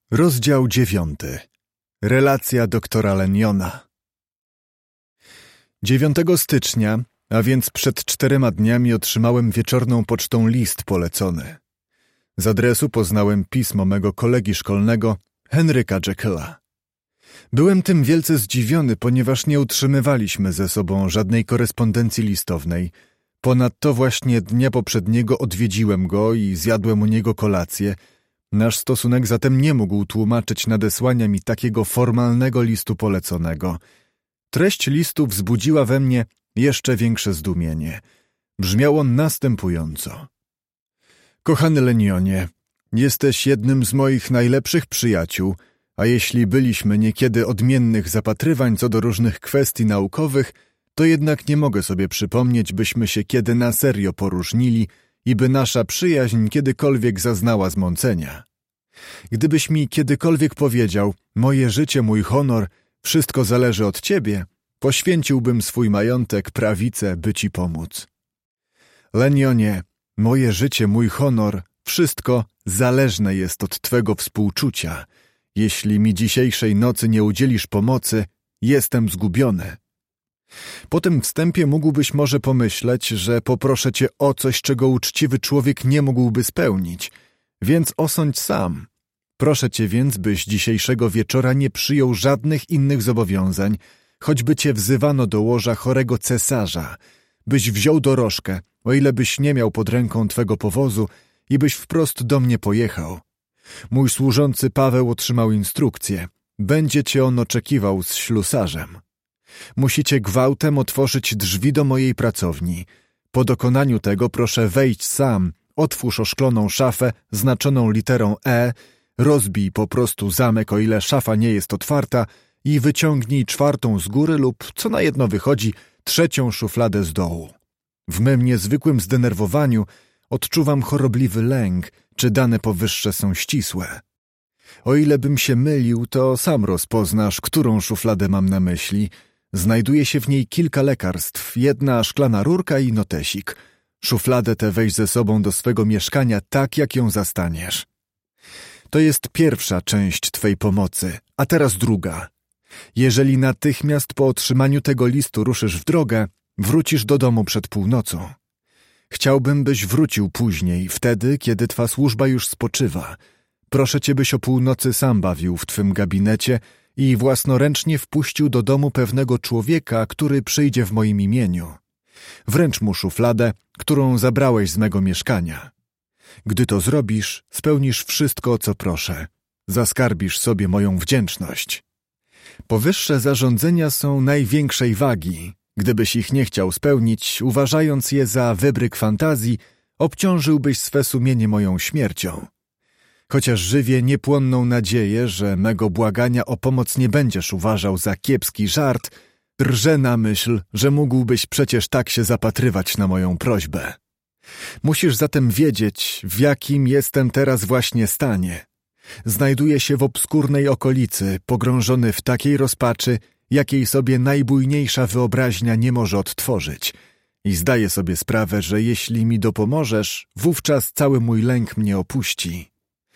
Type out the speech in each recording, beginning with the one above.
Rozdział 9. Relacja doktora Lenniona. 9 stycznia, a więc przed 4 dniami, otrzymałem wieczorną pocztą list polecony. Z adresu poznałem pismo mego kolegi szkolnego, Henryka Jekylla. Byłem tym wielce zdziwiony, ponieważ nie utrzymywaliśmy ze sobą żadnej korespondencji listownej. Ponadto właśnie dnia poprzedniego odwiedziłem go i zjadłem u niego kolację. Nasz stosunek zatem nie mógł tłumaczyć nadesłania mi takiego formalnego listu poleconego. Treść listu wzbudziła we mnie jeszcze większe zdumienie. Brzmiał on następująco. Kochany Lennionie, jesteś jednym z moich najlepszych przyjaciół, a jeśli byliśmy niekiedy odmiennych zapatrywań co do różnych kwestii naukowych, to jednak nie mogę sobie przypomnieć, byśmy się kiedy na serio poróżnili i by nasza przyjaźń kiedykolwiek zaznała zmącenia. Gdybyś mi kiedykolwiek powiedział, moje życie, mój honor, wszystko zależy od ciebie, poświęciłbym swój majątek, prawicę, by ci pomóc. Lennionie, moje życie, mój honor, wszystko zależne jest od twego współczucia. Jeśli mi dzisiejszej nocy nie udzielisz pomocy, jestem zgubiony. Po tym wstępie mógłbyś może pomyśleć, że poproszę cię o coś, czego uczciwy człowiek nie mógłby spełnić, więc osądź sam. Proszę cię więc, byś dzisiejszego wieczora nie przyjął żadnych innych zobowiązań, choćby cię wzywano do łoża chorego cesarza, byś wziął dorożkę, o ile byś nie miał pod ręką twego powozu i byś wprost do mnie pojechał. Mój służący Paweł otrzymał instrukcję. Będzie cię on oczekiwał z ślusarzem. Musicie gwałtem otworzyć drzwi do mojej pracowni. Po dokonaniu tego proszę wejść sam, otwórz oszkloną szafę znaczoną literą E, rozbij po prostu zamek, o ile szafa nie jest otwarta, i wyciągnij 4 z góry lub, co na jedno wychodzi, 3 szufladę z dołu. W mym niezwykłym zdenerwowaniu odczuwam chorobliwy lęk, czy dane powyższe są ścisłe. O ile bym się mylił, to sam rozpoznasz, którą szufladę mam na myśli. Znajduje się w niej kilka lekarstw, 1 szklana rurka i notesik. Szufladę tę weź ze sobą do swego mieszkania tak, jak ją zastaniesz. To jest pierwsza część twej pomocy, a teraz druga. Jeżeli natychmiast po otrzymaniu tego listu ruszysz w drogę, wrócisz do domu przed północą. Chciałbym, byś wrócił później, wtedy, kiedy twa służba już spoczywa. Proszę cię, byś o północy sam bawił w twym gabinecie i własnoręcznie wpuścił do domu pewnego człowieka, który przyjdzie w moim imieniu. Wręcz mu szufladę, którą zabrałeś z mego mieszkania. Gdy to zrobisz, spełnisz wszystko, o co proszę. Zaskarbisz sobie moją wdzięczność. Powyższe zarządzenia są największej wagi. Gdybyś ich nie chciał spełnić, uważając je za wybryk fantazji, obciążyłbyś swe sumienie moją śmiercią. Chociaż żywię niepłonną nadzieję, że mego błagania o pomoc nie będziesz uważał za kiepski żart, drżę na myśl, że mógłbyś przecież tak się zapatrywać na moją prośbę. Musisz zatem wiedzieć, w jakim jestem teraz właśnie stanie. Znajduję się w obskurnej okolicy, pogrążony w takiej rozpaczy, jakiej sobie najbujniejsza wyobraźnia nie może odtworzyć. I zdaję sobie sprawę, że jeśli mi dopomożesz, wówczas cały mój lęk mnie opuści.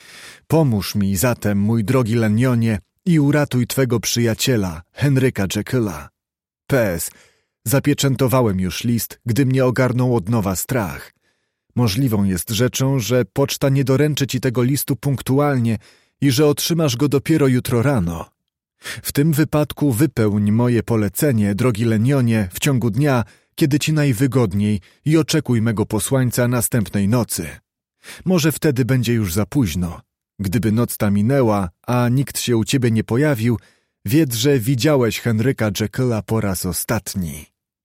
Pomóż mi zatem, mój drogi Lennionie, i uratuj twego przyjaciela, Henryka Jekylla. P.S. Zapieczętowałem już list, gdy mnie ogarnął od nowa strach. Możliwą jest rzeczą, że poczta nie doręczy ci tego listu punktualnie i że otrzymasz go dopiero jutro rano. W tym wypadku wypełń moje polecenie, drogi Lennionie, w ciągu dnia, kiedy ci najwygodniej, i oczekuj mego posłańca następnej nocy. Może wtedy będzie już za późno. Gdyby noc ta minęła, a nikt się u ciebie nie pojawił, wiedz, że widziałeś Henryka Jekylla po raz ostatni.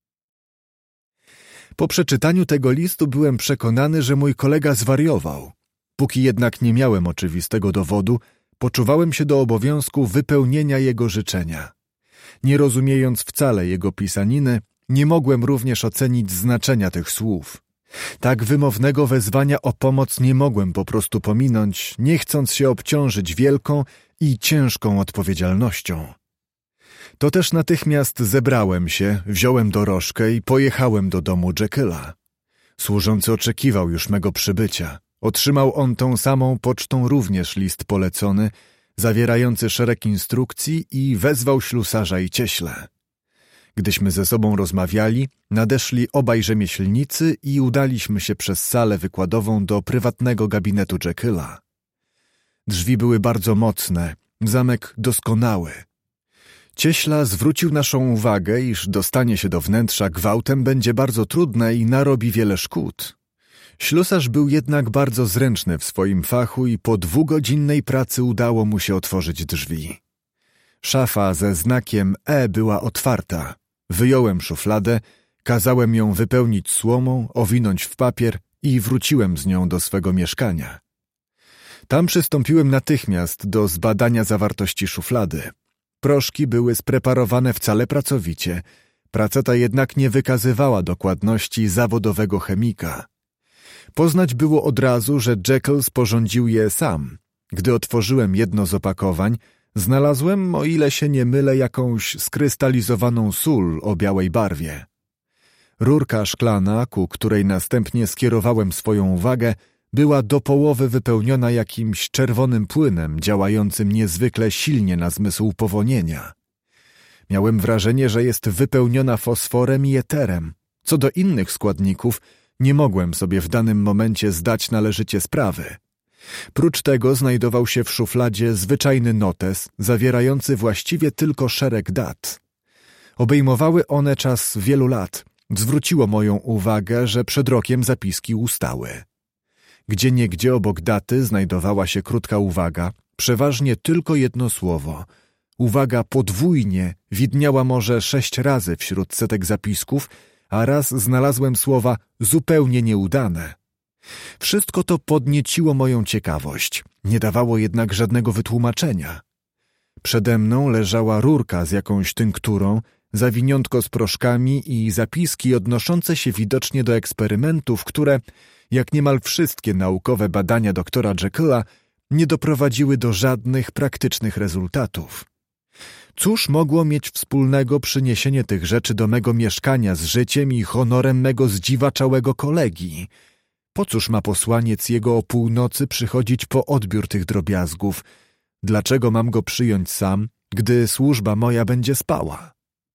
Po przeczytaniu tego listu byłem przekonany, że mój kolega zwariował. Póki jednak nie miałem oczywistego dowodu, poczuwałem się do obowiązku wypełnienia jego życzenia. Nie rozumiejąc wcale jego pisaniny, nie mogłem również ocenić znaczenia tych słów. Tak wymownego wezwania o pomoc nie mogłem po prostu pominąć, nie chcąc się obciążyć wielką i ciężką odpowiedzialnością. To też natychmiast zebrałem się, wziąłem dorożkę i pojechałem do domu Jekylla. Służący oczekiwał już mego przybycia. Otrzymał on tą samą pocztą również list polecony, zawierający szereg instrukcji i wezwał ślusarza i cieśle. Gdyśmy ze sobą rozmawiali, nadeszli obaj rzemieślnicy i udaliśmy się przez salę wykładową do prywatnego gabinetu Jekylla. Drzwi były bardzo mocne, zamek doskonały. Cieśla zwrócił naszą uwagę, iż dostanie się do wnętrza gwałtem będzie bardzo trudne i narobi wiele szkód. Ślusarz był jednak bardzo zręczny w swoim fachu i po 2-godzinnej pracy udało mu się otworzyć drzwi. Szafa ze znakiem E była otwarta. Wyjąłem szufladę, kazałem ją wypełnić słomą, owinąć w papier i wróciłem z nią do swego mieszkania. Tam przystąpiłem natychmiast do zbadania zawartości szuflady. Proszki były spreparowane wcale pracowicie. Praca ta jednak nie wykazywała dokładności zawodowego chemika. Poznać było od razu, że Jekyll sporządził je sam. Gdy otworzyłem jedno z opakowań, znalazłem, o ile się nie mylę, jakąś skrystalizowaną sól o białej barwie. Rurka szklana, ku której następnie skierowałem swoją uwagę, była do połowy wypełniona jakimś czerwonym płynem działającym niezwykle silnie na zmysł powonienia. Miałem wrażenie, że jest wypełniona fosforem i eterem. Co do innych składników, nie mogłem sobie w danym momencie zdać należycie sprawy. Prócz tego znajdował się w szufladzie zwyczajny notes, zawierający właściwie tylko szereg dat. Obejmowały one czas wielu lat. Zwróciło moją uwagę, że przed rokiem zapiski ustały. Gdzieniegdzie obok daty znajdowała się krótka uwaga, przeważnie tylko jedno słowo. Uwaga podwójnie widniała może 6 razy wśród setek zapisków, a raz znalazłem słowa zupełnie nieudane. Wszystko to podnieciło moją ciekawość, nie dawało jednak żadnego wytłumaczenia. Przede mną leżała rurka z jakąś tynkturą, zawiniątko z proszkami i zapiski odnoszące się widocznie do eksperymentów, które, jak niemal wszystkie naukowe badania doktora Jekylla, nie doprowadziły do żadnych praktycznych rezultatów. Cóż mogło mieć wspólnego przyniesienie tych rzeczy do mego mieszkania z życiem i honorem mego zdziwaczałego kolegi? Po cóż ma posłaniec jego o północy przychodzić po odbiór tych drobiazgów? Dlaczego mam go przyjąć sam, gdy służba moja będzie spała?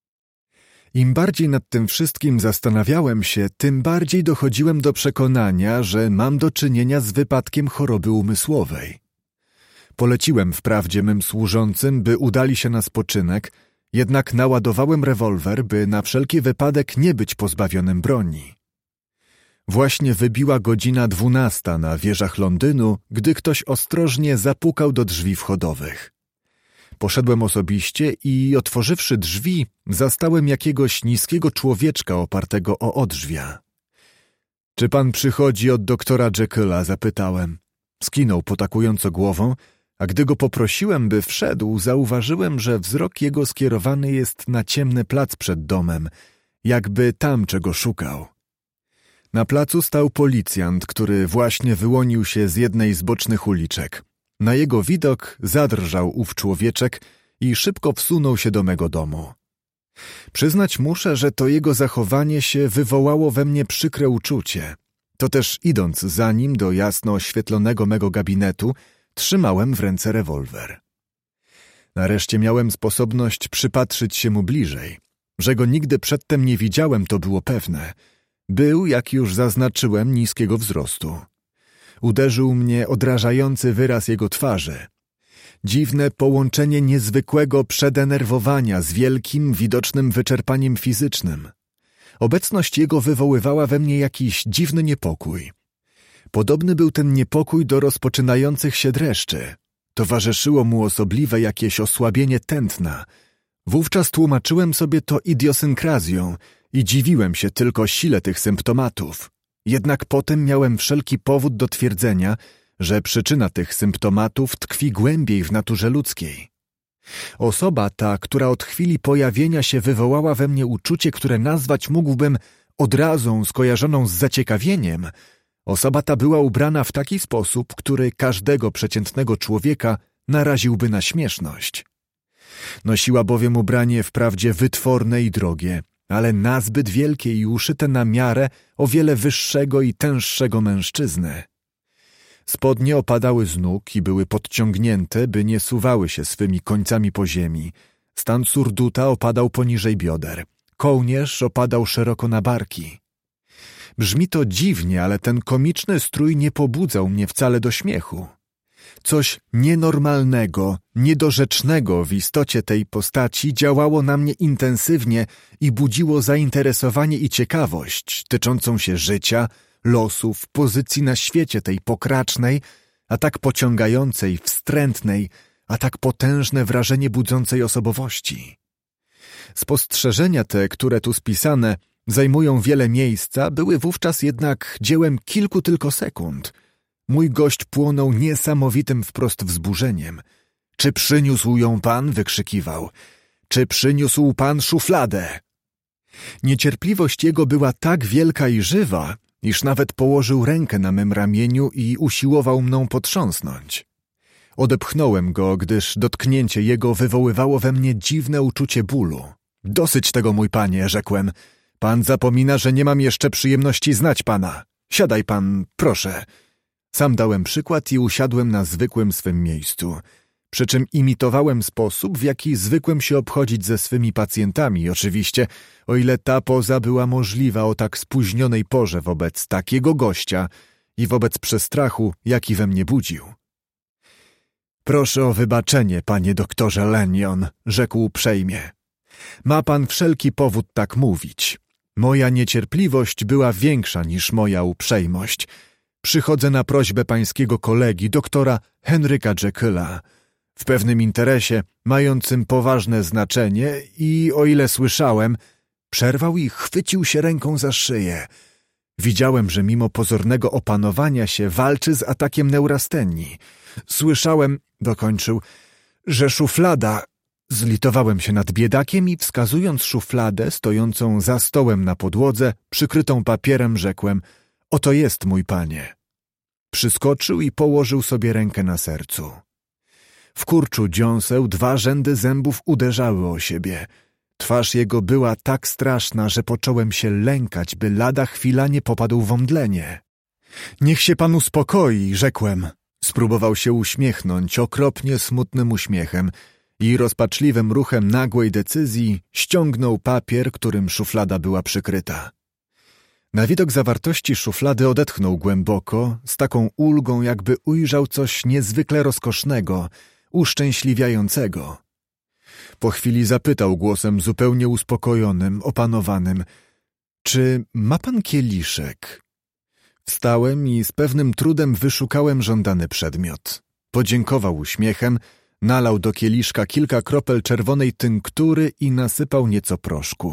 Im bardziej nad tym wszystkim zastanawiałem się, tym bardziej dochodziłem do przekonania, że mam do czynienia z wypadkiem choroby umysłowej. Poleciłem wprawdzie mym służącym, by udali się na spoczynek, jednak naładowałem rewolwer, by na wszelki wypadek nie być pozbawionym broni. Właśnie wybiła godzina 12 na wieżach Londynu, gdy ktoś ostrożnie zapukał do drzwi wchodowych. Poszedłem osobiście i, otworzywszy drzwi, zastałem jakiegoś niskiego człowieczka opartego o odrzwia. — Czy pan przychodzi od doktora Jekylla? — zapytałem. Skinął potakująco głową, a gdy go poprosiłem, by wszedł, zauważyłem, że wzrok jego skierowany jest na ciemny plac przed domem, jakby tam czego szukał. Na placu stał policjant, który właśnie wyłonił się z jednej z bocznych uliczek. Na jego widok zadrżał ów człowieczek i szybko wsunął się do mego domu. Przyznać muszę, że to jego zachowanie się wywołało we mnie przykre uczucie. To też idąc za nim do jasno oświetlonego mego gabinetu, trzymałem w ręce rewolwer. Nareszcie miałem sposobność przypatrzyć się mu bliżej. Że go nigdy przedtem nie widziałem, to było pewne. Był, jak już zaznaczyłem, niskiego wzrostu. Uderzył mnie odrażający wyraz jego twarzy. Dziwne połączenie niezwykłego przedenerwowania z wielkim, widocznym wyczerpaniem fizycznym. Obecność jego wywoływała we mnie jakiś dziwny niepokój. Podobny był ten niepokój do rozpoczynających się dreszczy. Towarzyszyło mu osobliwe jakieś osłabienie tętna. Wówczas tłumaczyłem sobie to idiosynkrazją i dziwiłem się tylko sile tych symptomatów. Jednak potem miałem wszelki powód do twierdzenia, że przyczyna tych symptomatów tkwi głębiej w naturze ludzkiej. Osoba ta, która od chwili pojawienia się wywołała we mnie uczucie, które nazwać mógłbym odrazą skojarzoną z zaciekawieniem, osoba ta była ubrana w taki sposób, który każdego przeciętnego człowieka naraziłby na śmieszność. Nosiła bowiem ubranie wprawdzie wytworne i drogie, ale nazbyt wielkie i uszyte na miarę o wiele wyższego i tęższego mężczyzny. Spodnie opadały z nóg i były podciągnięte, by nie suwały się swymi końcami po ziemi. Stan surduta opadał poniżej bioder. Kołnierz opadał szeroko na barki. Brzmi to dziwnie, ale ten komiczny strój nie pobudzał mnie wcale do śmiechu. Coś nienormalnego, niedorzecznego w istocie tej postaci działało na mnie intensywnie i budziło zainteresowanie i ciekawość tyczącą się życia, losów, pozycji na świecie tej pokracznej, a tak pociągającej, wstrętnej, a tak potężne wrażenie budzącej osobowości. Spostrzeżenia te, które tu spisane, zajmują wiele miejsca, były wówczas jednak dziełem kilku tylko sekund. Mój gość płonął niesamowitym wprost wzburzeniem. Czy przyniósł ją pan? Wykrzykiwał. Czy przyniósł pan szufladę? Niecierpliwość jego była tak wielka i żywa, iż nawet położył rękę na mym ramieniu i usiłował mną potrząsnąć. Odepchnąłem go, gdyż dotknięcie jego wywoływało we mnie dziwne uczucie bólu. Dosyć tego, mój panie, rzekłem. Pan zapomina, że nie mam jeszcze przyjemności znać pana. Siadaj pan, proszę. Sam dałem przykład i usiadłem na zwykłym swym miejscu, przy czym imitowałem sposób, w jaki zwykłem się obchodzić ze swymi pacjentami, oczywiście, o ile ta poza była możliwa o tak spóźnionej porze wobec takiego gościa i wobec przestrachu, jaki we mnie budził. Proszę o wybaczenie, panie doktorze Lanyon, rzekł uprzejmie. Ma pan wszelki powód tak mówić. Moja niecierpliwość była większa niż moja uprzejmość. Przychodzę na prośbę pańskiego kolegi, doktora Henryka Jekylla, w pewnym interesie, mającym poważne znaczenie i, o ile słyszałem, przerwał i chwycił się ręką za szyję. Widziałem, że mimo pozornego opanowania się walczy z atakiem neurastenii. Słyszałem, dokończył, że szuflada... Zlitowałem się nad biedakiem i wskazując szufladę stojącą za stołem na podłodze, przykrytą papierem, rzekłem: oto jest, mój panie. Przyskoczył i położył sobie rękę na sercu. W kurczu dziąseł 2 rzędy zębów uderzały o siebie. Twarz jego była tak straszna, że począłem się lękać, by lada chwila nie popadł w omdlenie. Niech się pan uspokoi, rzekłem. Spróbował się uśmiechnąć okropnie smutnym uśmiechem i rozpaczliwym ruchem nagłej decyzji ściągnął papier, którym szuflada była przykryta. Na widok zawartości szuflady odetchnął głęboko, z taką ulgą, jakby ujrzał coś niezwykle rozkosznego, uszczęśliwiającego. Po chwili zapytał głosem zupełnie uspokojonym, opanowanym: czy ma pan kieliszek? Wstałem i z pewnym trudem wyszukałem żądany przedmiot. Podziękował uśmiechem, nalał do kieliszka kilka kropel czerwonej tynktury i nasypał nieco proszku.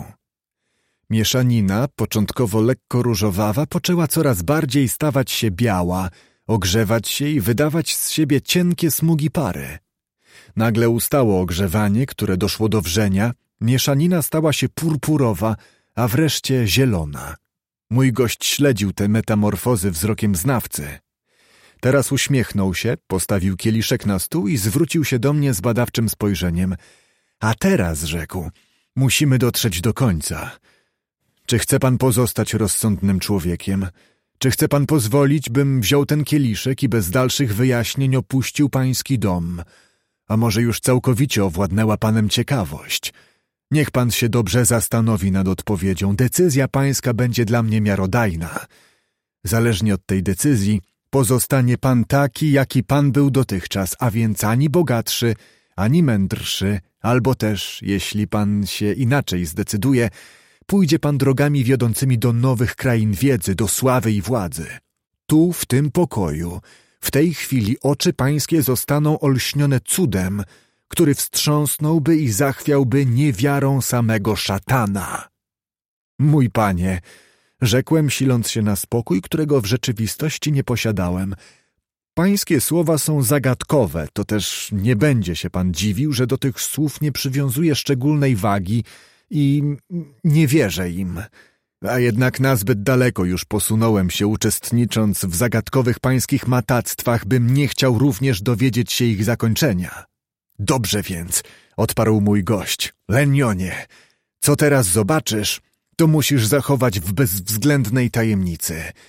Mieszanina, początkowo lekko różowawa, poczęła coraz bardziej stawać się biała, ogrzewać się i wydawać z siebie cienkie smugi pary. Nagle ustało ogrzewanie, które doszło do wrzenia, mieszanina stała się purpurowa, a wreszcie zielona. Mój gość śledził te metamorfozy wzrokiem znawcy. Teraz uśmiechnął się, postawił kieliszek na stół i zwrócił się do mnie z badawczym spojrzeniem. A teraz, rzekł, musimy dotrzeć do końca. Czy chce pan pozostać rozsądnym człowiekiem? Czy chce pan pozwolić, bym wziął ten kieliszek i bez dalszych wyjaśnień opuścił pański dom? A może już całkowicie owładnęła panem ciekawość? Niech pan się dobrze zastanowi nad odpowiedzią. Decyzja pańska będzie dla mnie miarodajna. Zależnie od tej decyzji pozostanie pan taki, jaki pan był dotychczas, a więc ani bogatszy, ani mędrszy, albo też, jeśli pan się inaczej zdecyduje, pójdzie pan drogami wiodącymi do nowych krain wiedzy, do sławy i władzy. Tu, w tym pokoju, w tej chwili oczy pańskie zostaną olśnione cudem, który wstrząsnąłby i zachwiałby niewiarą samego szatana. Mój panie, rzekłem, siląc się na spokój, którego w rzeczywistości nie posiadałem, pańskie słowa są zagadkowe, to też nie będzie się pan dziwił, że do tych słów nie przywiązuję szczególnej wagi i nie wierzę im. A jednak nazbyt daleko już posunąłem się, uczestnicząc w zagadkowych pańskich matactwach, bym nie chciał również dowiedzieć się ich zakończenia. Dobrze więc, odparł mój gość, Lanyonie, co teraz zobaczysz, to musisz zachować w bezwzględnej tajemnicy.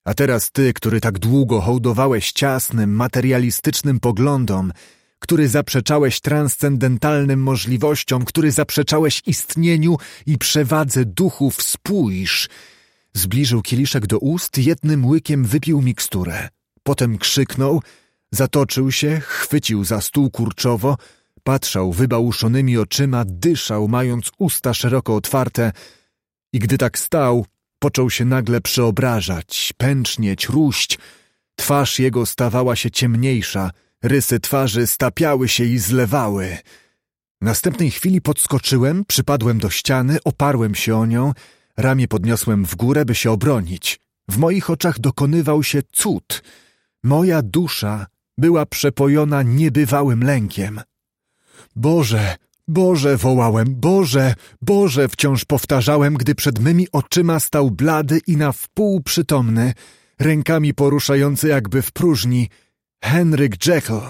A teraz ty, który tak długo hołdowałeś ciasnym, materialistycznym poglądom, który zaprzeczałeś transcendentalnym możliwościom, który zaprzeczałeś istnieniu i przewadze duchów, spójrz. Zbliżył kieliszek do ust, jednym łykiem wypił miksturę. Potem krzyknął, zatoczył się, chwycił za stół kurczowo, patrzał wybałuszonymi oczyma, dyszał, mając usta szeroko otwarte i gdy tak stał, począł się nagle przeobrażać, pęcznieć, róść. Twarz jego stawała się ciemniejsza, rysy twarzy stapiały się i zlewały. W następnej chwili podskoczyłem, przypadłem do ściany, oparłem się o nią, ramię podniosłem w górę, by się obronić. W moich oczach dokonywał się cud. Moja dusza była przepojona niebywałym lękiem. Boże, Boże, wołałem, Boże, Boże, wciąż powtarzałem, gdy przed mymi oczyma stał blady i na wpół przytomny, rękami poruszający jakby w próżni, Henryk Jekyll.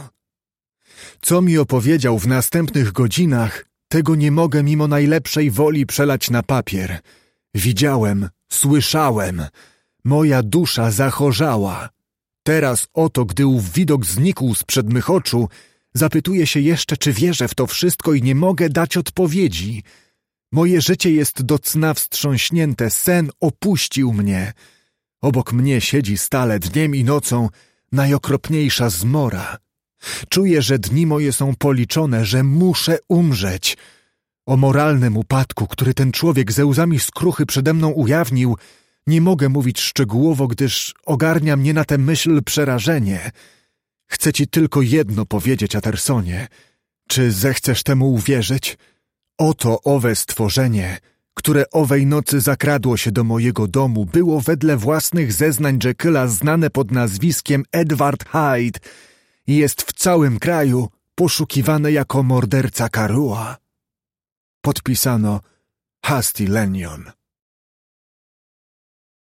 Co mi opowiedział w następnych godzinach, tego nie mogę mimo najlepszej woli przelać na papier. Widziałem, słyszałem. Moja dusza zachorzała. Teraz oto, gdy ów widok znikł sprzed mych oczu, zapytuję się jeszcze, czy wierzę w to wszystko i nie mogę dać odpowiedzi. Moje życie jest do cna wstrząśnięte, sen opuścił mnie. Obok mnie siedzi stale dniem i nocą najokropniejsza zmora. Czuję, że dni moje są policzone, że muszę umrzeć. O moralnym upadku, który ten człowiek ze łzami skruchy przede mną ujawnił, nie mogę mówić szczegółowo, gdyż ogarnia mnie na tę myśl przerażenie. Chcę ci tylko jedno powiedzieć, Attersonie. Czy zechcesz temu uwierzyć? Oto owe stworzenie, które owej nocy zakradło się do mojego domu, było wedle własnych zeznań Jekylla znane pod nazwiskiem Edward Hyde i jest w całym kraju poszukiwane jako morderca Carua. Podpisano Hasty Lanyon.